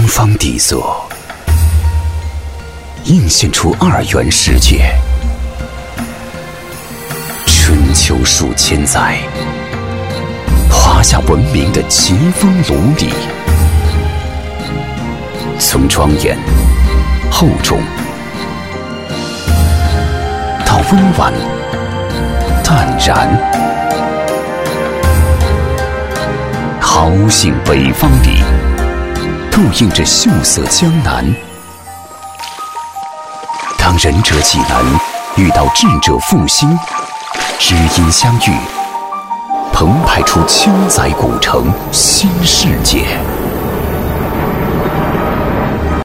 方底座，映现出二元世界。春秋数千载，华夏文明的奇峰炉里，从庄严、厚重到温婉、淡然，豪兴北方里，倒映着秀色江南。当仁者济南遇到智者复兴，知音相遇，澎湃出千载古城新世界。